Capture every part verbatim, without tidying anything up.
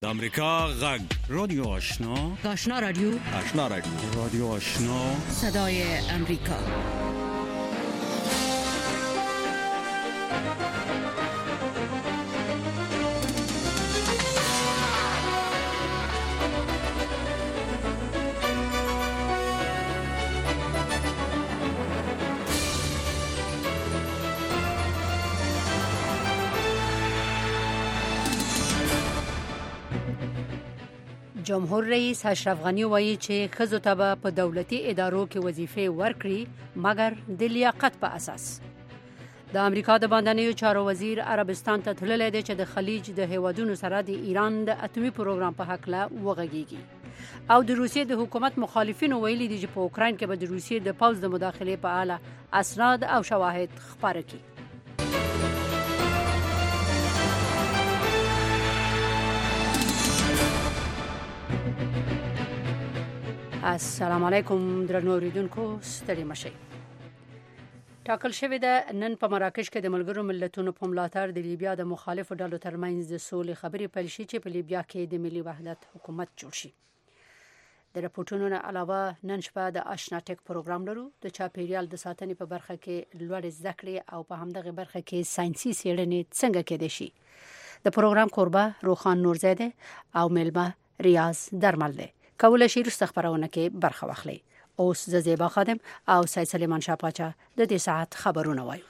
امریکا غږ رادیو آشنا آشنا رادیو آشنا رادیو رادیو آشنا صدای امریکا. جمهور رئیس اشرف غنی وایي چې ښځو ته به په دولتي ادارو کې وظیفې ورکړي مګر د لیاقت په اساس. د امریکا د باندنیو چارو وزیر عربستان ته تللی دی چې د خلیج د هیوادونو سره د ایران د اتمی پروګرام په هکله وغږیږي. او د روسیې د حکومت مخالفینو ویلي دي چې په اوکراین کې به د روسیې د پوځ د مداخلې په اړه اسناد او شواهد خپاره کړي. السلام علیکم درنو اوریدونکو، ستړي مشئ. ټاکل شوې ده نن په مراکش کې د ملګرو ملتونو په ملاتړ د لیبیا د مخالفو ډلو ترمنځ د سولې خبرې پیل شي چې په لیبیا کې د ملي وحدت حکومت جوړ شي. د راپورټونو نه علاوه نن شپه د آشنا ټک پروګرام لرو. د چاپیریال د ساتنې په برخه کې لوړ زده کړې او په همدغه برخه کې ساينسي څېړنې څنګه کېدای شي. د پروګرام کوربه روخان نورزاده او ملما ریاض درمل ده. کولای شي رسته خبرونه کې برخه واخلي. اوس زیبا خادم او سید سلیمان شاپاچا د دې ساعت خبرونه وایي.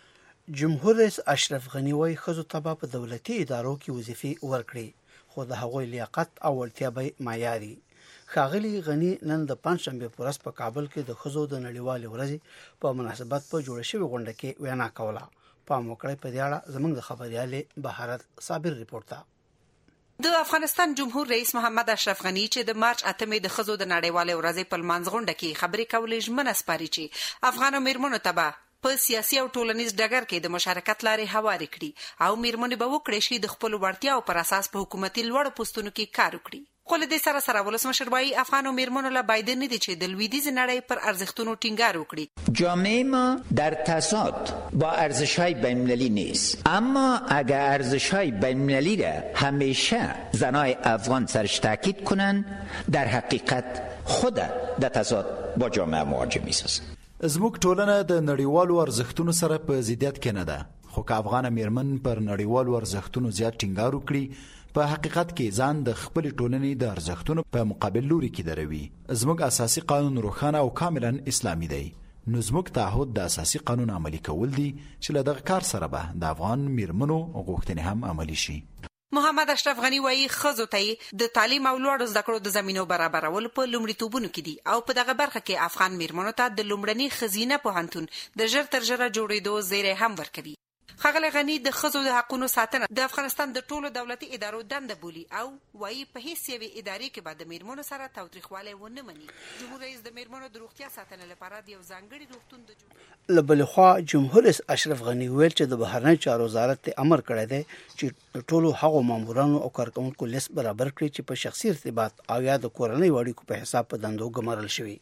جمهور رئیس اشرف غنی وایي ښځو ته په دولتي ادارو کې وظیفې ورکړي، خو د هغوی لیاقت او وړتیا به معیاري. ښاغلي غنی نن د پنځشنبه په ورځ په کابل کې د ښځو د نړیوالې ورځې په مناسبت په جوړه شوې غونډه کې وینا کوله. پام وکړئ په دې اړه زموږ د خبريالې بهارت صابر ریپورت ده. د افغانستان جمهور رئیس محمد اشرف غنی چې د مارچ اتمې د ښځو د نړیوالې ورځې په لمانځ غونډه کې خبرې کولې ژمنه سپاري چې افغان میرمنو ته به په سیاسي او ټولنیز ډګر کې د مشارکت لارې هوارې کړي او میرمنې به وکړي شي د خپل وړتیاو پر اساس په حکومتي لوړو پوستونو کې کار وکړي. خو له دې سره سره ولسمشر وایي افغان میرمنو له باید نه دي چې د لویدیځ نړۍ پر ارزښتونو ټینګار وکړي. جامعه ما در تضاد با ارزش‌های بین‌المللی نیست، اما اگر ارزش‌های بین‌المللی را همیشه زنای افغان سرش تاکید کنند در حقیقت خود در تضاد با جامعه مواجه می‌سازند. زموږ ټولنه د نړیوالو ارزښتونو سره په ضدیت کې نه ده، خو که افغان میرمن پر نړیوالو ارزښتونو زیات ټینګار وکړي په حقیقت کې ځان د خپل ټولنې د ارزښتونو په مقابل لوري کې دروي. زموږ اساسي قانون روښانه او کاملا اسلامي دی، نو زموږ تعهد د اساسي قانون عملي کول دي چې له دغه کار سره به د افغان میرمنو غوښتنې هم عملي شي. محمد اشرف غنی وایي ښځو ته د تعلیم او لوړو زده کړو د زمینو برابرول په لومړیتوبونو کې دي او په دغه برخه کې افغان میرمنو ته د لومړني خزینه پوهنتون د ژر تر ژره جوړېدو زیری هم ورکوي. ښاغلی غنی د ښځو د حقونو ساتنه د افغانستان د ټولو دولتي ادارو دنده بولي او وایي په هیڅ یوې ادارې کې به د میرمنو سره تاوتریخوالی ونه مني. جمهور رئیس د میرمنو د روغتیا ساتنې لپاره د یو ځانګړي روغتون د جوړولو له بلې خوا جمهور رئیس اشرف غنی ویل چې د بهرنی چارو وزارت ته امر کړی دی چې د ټولو هغو مامورانو او کارکوونکو لیست برابر کړي چې په شخصي ارتباط او یا د کورنۍ اړیکو په حساب په دندو ګمارل شوي.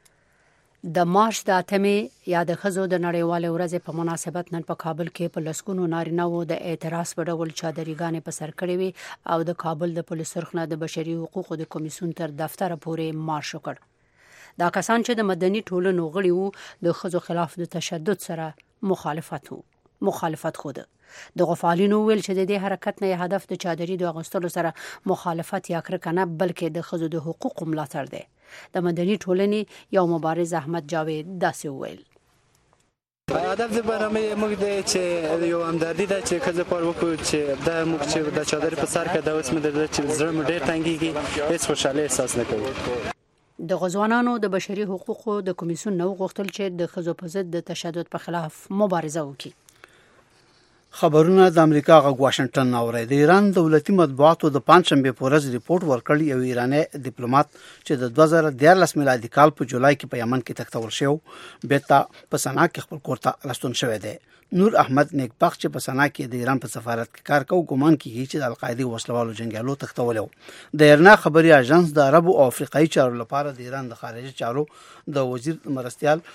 د مارچ د اتمې یا د ښځو د نړیوالې ورځې په مناسبت نن په کابل کې په لسګونو نارینه‌وو د اعتراض په ډول چادرګانې په سر کړې وي او د کابل د پولیس سرخ نه د بشري حقوقو د کمیسیون تر دفتر پورې مارش وکړ. دا کسان چې د مدني ټولنو غړي وو د ښځو خلاف د تشدد سره مخالفت وو مخالفت خوده. د غفالینو ویل چې د دې حرکت نه هدف د چادرې د اغوستلو سره مخالفت یا کرکه نه بلکې د ښځو د حقوقو ملاتړ دی. د مدني ټولنې یو مبارز احمد جاوید داسې وویل. هدف د برنامه موږ د چې یو همدردي ده چې کله پر وکړو چې د موږ چې د چادر په سر کې د اوس مې د چې زړه مې ډېر تنګيږي، هیڅ خوشاله احساس نه کوم. د غزوانانو د بشري حقوقو د کمیسیون نو غوښتل چې د ښځو په ضد د تشدد په خلاف مبارزه وکړي. خبرونه د امریکا غږ واشنگټن اوري. د ایران دولتي مطبوعاتو د پنځشنبه په ورځ ریپورت ورکړی یو ایرانی ډیپلوماټ چې د دوه زره دیارلس میلادي کال په جولای کې په یمن کې تختول شو بیرته په سنا کې خپل کور ته راستون شوی دی. نور احمد نیکبخت چې په سنا کې د ایران په سفارت کې کار کوي ګومان کیږي چې د القاعده وسلوالو جنگیالو تختولو. د ایرنا خبري اژانس د عربو او افریقایي چارو لپاره د ایران د خارجه چارو د وزیر مرستيال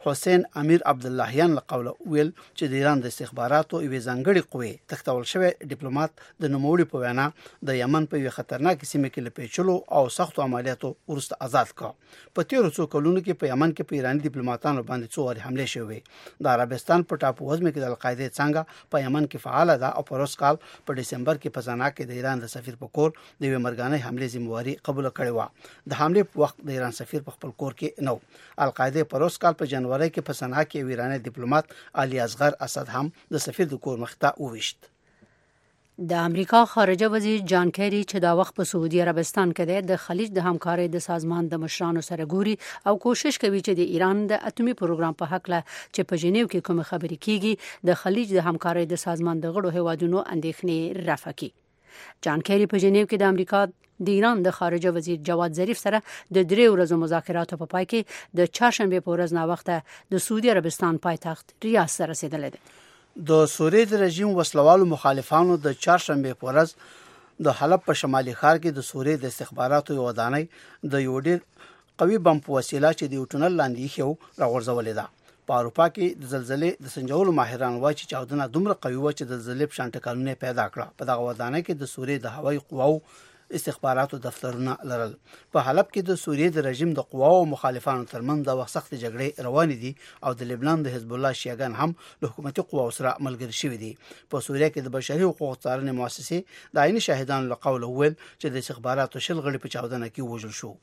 حسین امیر عبداللهیان له قوله ویل چې د ایران د استخباراتو یوې ځانګړې قوې تختول شوی ډیپلوماټ د نوموړي په وینا د یمن په یوه خطرناکې سیمه کې له پیچلو او سختو عملیاتو وروسته آزاد کړ. په تیرو څو کلونو کې په یمن کې په ایراني ډیپلوماټانو باندې څو وارې حملې شوې. د عربستان په ټاپو وزمه کې د القاعده څنګه په یمن کې فعال ده او په روس کال په دسمبر کې په زنا کې د ایران د سفیر په کور د یوې مرګانه حملې ذمہواری قبول کړې و. د حملې په وخت د ایران سفیر په خپل کور کې نو. القاعده په روس کال په جنوري کې په سنا کې ایرانی ډیپلوماټ علي اصغر اسد هم د سفیر د کور مخ ته وویشت. د امریکا خارجه وزیر جان کیری چې دا وخت په سعودي عربستان کې دی د خلیج د همکارۍ د سازمان د مشرانو سره ګوري او کوشش کوي چې د ایران د اټومي پروګرام په حق له چې په جنیو کې کوم خبرې کیږي د خلیج د همکارۍ د سازمان د غړو هیوادونو اندېښنې رفع کړي. جان کیری په جنیو کې د امریکا د ایران د خارجه وزیر جواد ظریف سره د درې ورځو مذاکراتو په پای کې د چهارشنبه په ورځ نا وخته د سعودي عربستان پایتخت ریاض سره رسیدلی دی. د سوریې د رژیم وسلوالو مخالفانو د چهارشنبه په ورځ د حلب په شمالي ښار کې د سوریې د استخباراتو یو ودانۍ د یو ډېر قوي بم په وسیله چې د یو ټونل لاندې خو راغورځولې ده. په اروپا کې د زلزلې د سنجولو ماهران وایي چې چاودنه دومره قوي و چې د زلزلې په شان ټکانونه پیدا کړه. په دغه ودانۍ کې د سوریې د هوایي قواو استخباراتو دفترونه لرل. په حلب کې د سوریې د رژیم د قواو مخالفانو ترمنځ د وخت سخت جګړې روانې دي او د لبنان د حزب الله شیعاګان هم له حکومتي قواو سره ملګري شوي دي. په سوریه کې د بشري حقوقو څارنې مؤسسې د عیني شاهدانو له قوله ویل چې د استخباراتو شل غړي په چاودنه کې وژل شو.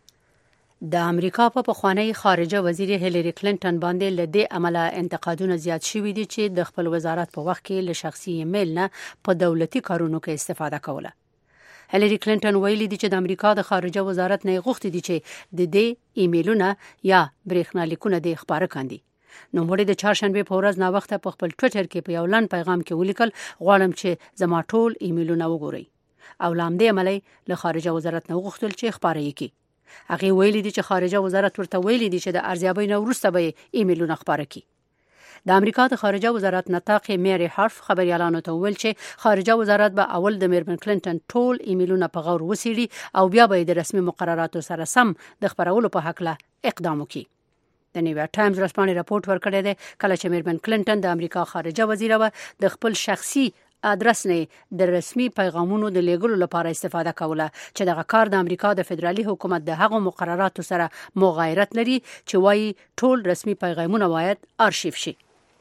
د امریکا په پخوانی خارجه وزیر هیلری کلینټن باندې له دې عمله انتقادونه زیات شوي دي چې د خپل وزارت په وخت کې له شخصي ایمیل نه په دولتي کارونو کې استفاده کوله. هیلری کلینټن ویلي دي چې د امریکا د خارجه وزارت نه غوښتي دي چې د دې ایمیلونه یا برېښنالیکونه د خبره کاندي. نو مړي د چهارشنبه په ورځ نا وخت په خپل ټوئیټر کې په یو لن پیغام کې ولیکل غواړم چې زما ټول ایمیلونه وګورئ او لامدې عملی له خارجه وزارت نه غوښتل چې خبره وکړي. هغه ویلي دي چې خارجه وزارت ورته ویلي دي چې د ارزیابۍ نه وروسته به ایمیلونه خبره کړي. د امریکا د خارجه وزارت نطاق میری حرف خبريالانو ته ویل چې خارجه وزارت به اول د میرمن کلینټن ټول ایمیلونه په غور وسیړي او بیا به د رسمي مقرراتو سره سم د خبرولو په حق له اقدام وکړي. د نیویارک ټایمز رسمانه راپورټ ورکړی دی کله چې میرمن کلینټن د امریکا خارجه وزیر و د خپل شخصي ادرس نه د رسمي پیغامونو د لیږلو لپاره استفاده کوله چې دغه کار د امریکا د فدرالي حکومت د هغو مقرراتو سره مغایرت لري چې وايي ټول رسمي پیغامونه باید آرشیف شي.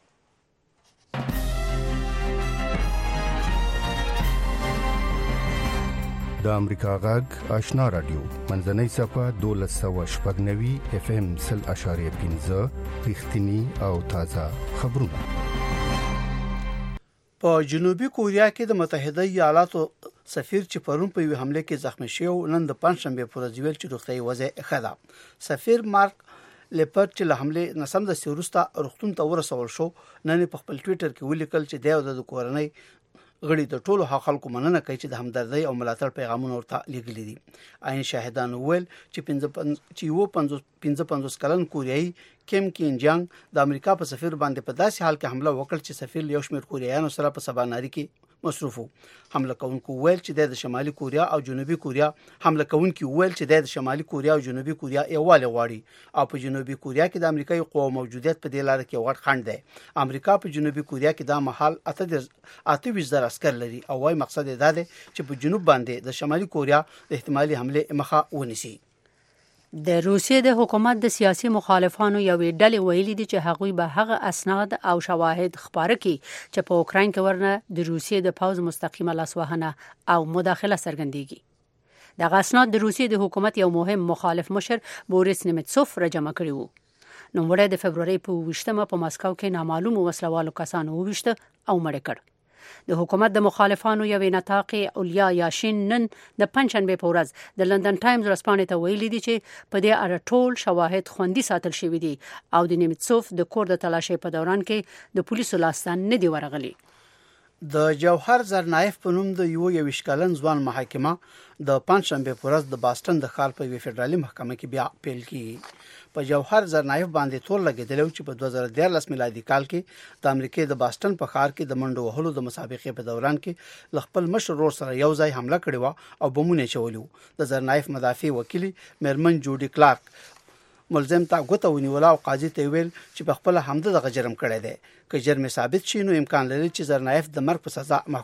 د امریکا غږ آشنا رادیو منځنۍ صفه دولس سوه شپږ نوي اف ام سل اشاریه پنځه رښتینی او تازه خبرونه. په جنوبي کوریا کې د متحده ایالاتو سفیر چې پرون په یو حمله کې زخمی شو نن د پنځشنبه پر ورځ ویل چې روغتیايي وضع ښه ده. سفیر مارک لیپرټ چې له حمله نسم د سیروستا روغتون ته ورسول شو نن په خپل ټوئیټر کې ولیکل چې د کورنۍ غړي د ټولو خلکو مننه کوي چې د همدردۍ او ملاتړ پیغامونه ورته لیږلي دي. عین شاهدان ویل چې پنځه یو پنځه پنځوس کلن کوریایي کیم کین جانګ د امریکا په سفیر باندې په داسې حال کې حمله وکړ چې سفیر یو شمېر کوریایانو سره په سباناری کې مصروف وو. حمله کوونکو ویل چې د شمالي کوریا او جنوبي کوریا حمله کوونکو ویل چې د شمالي کوریا او جنوبي کوریا یووالی غواړي او په جنوبي کوریا کې د امریکایي قوو موجودیت په دې لار کې وړ خند دی. امریکا په جنوبي کوریا کې د محل اته ویشت زره عسكر لري او وايي مقصد یې دا دی چې په جنوب باندې د شمالي کوریا د احتمالي حمله مخه ونیسي. د روسیې د حکومت د سیاسي مخالفانو یوې ډلې ویلي دي چې هغوی به هغه اسناد او شواهد خبره کړي چې په اوکراین کې ورنه د روسیې د پوز مستقیمه لاسوهنه او مداخله څرګندېږي. دغه اسناد د روسیې د حکومت یو مهم مخالف مشر بوریس نیمتسوف را جمع کړي وو. نوموړی د فبرवरी په اوویشتمه په مسکو کې نامعلوم وسلوالو کسانو وویشته او مړ کړ. د حکومت د مخالفانو یوې نطاق اولیا یاشین نن د پنځشنبه په ورځ د لندن ټایمز رسپانې ته ویلي دي چې په دې اړه ټول شواهد خوندي ساتل شوي دي او د نیمتسوف د کور د تلاشۍ په دوران کې د پولیسو لاسته نه دی ورغلي. د جوهر زرنایف په نوم د یو یو شکلن ځوان محاکمه د پنځشنبه په ورځ د باستون د ښار په یوه فدرالي محکمه کې بیا پیل کیږي. په جوهر زرنایف باندې تور لګیدل چې په دوه زره دیارلس میلادي کال کې د امریکای د باستون په ښار کې د منډو وهلو د مسابقې په دوران کې ل خپل مشر ورور سره یو ځای حمله کړې و او بمونه چولو. د زرنایف مدافع وکیل میرمن جوډي کلارک ملزم ته غوته ونیول او قاضي ته ویل چې په خپل حمد د جرم کړی دی. که جرم ثابت شي نو امکان لري چې زرنایف د مرګ په سزا